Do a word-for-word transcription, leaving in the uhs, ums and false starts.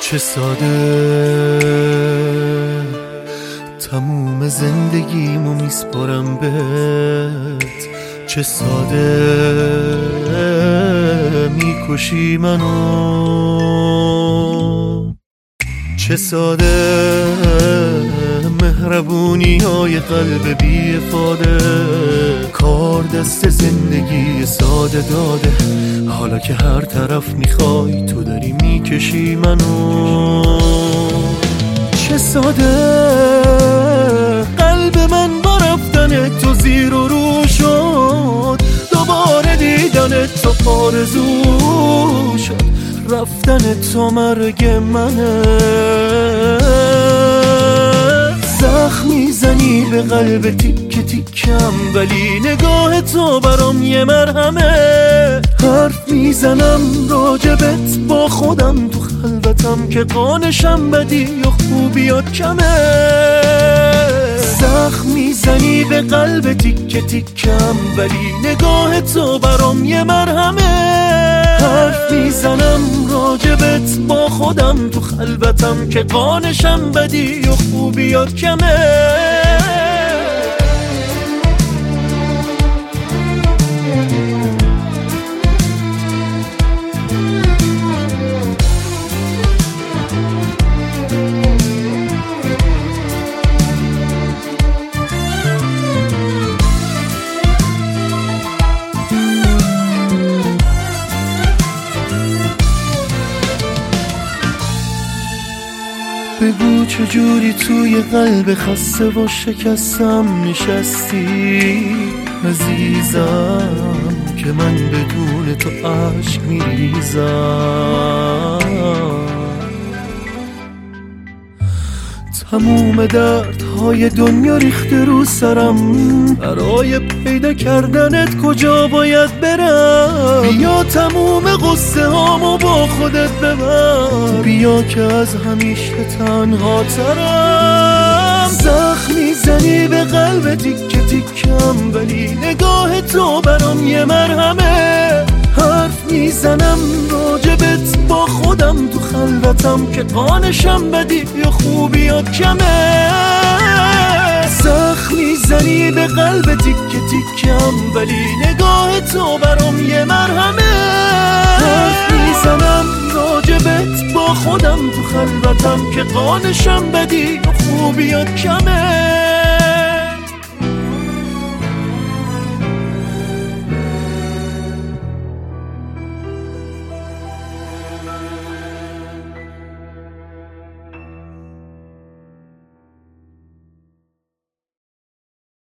چه ساده تموم زندگیمو میسپارم بهت، چه ساده میکشی منو، چه ساده مهربونی های قلب بی افاده، کار دست زندگی ساده داده. حالا که هر طرف میخوای تو داری میکشی منو، چه ساده قلب من با رفتن تو زیر و رو شد، دوباره دیدن تو آرزو شد، رفتن تو مرگ منه. زخم میزنی به قلب تیک تیکم، ولی نگاه تو برام یه مرهمه. حرف میزنم راجبت با خودم تو خلوتم که قانشم بدی یا خوبیات کمه. زخم میزنی به قلب تیک تیکم، ولی نگاه تو برام یه مرهمه. حرف میزنم راجبت با خودم تو خلوتم که قانشم بدی و خوبیات کمه. بگو چجوری توی قلب خسته و شکستم نشستی عزیزم، که من بدون تو عشق میریزم. تموم دردهای دنیا ریخته رو سرم، برای پیدا کردنت کجا باید برم؟ بیا تموم قصه هامو با خودت ببر، بیا که از همیشه تنها ترم. زخم میزنی به قلب تیک تیکم، ولی نگاه تو برام یه مرهمه. حرف میزنم راجبت با خودم تو خلوتم که قانشم بدی یا خوبیات کمه. زخم میزنی به قلب تیک تیکم، ولی نگاه تو برام یه مرهمه. حرف میزنم راجبت با خودم تو خلوتم که قانشم بدی یا خوبیات کمه.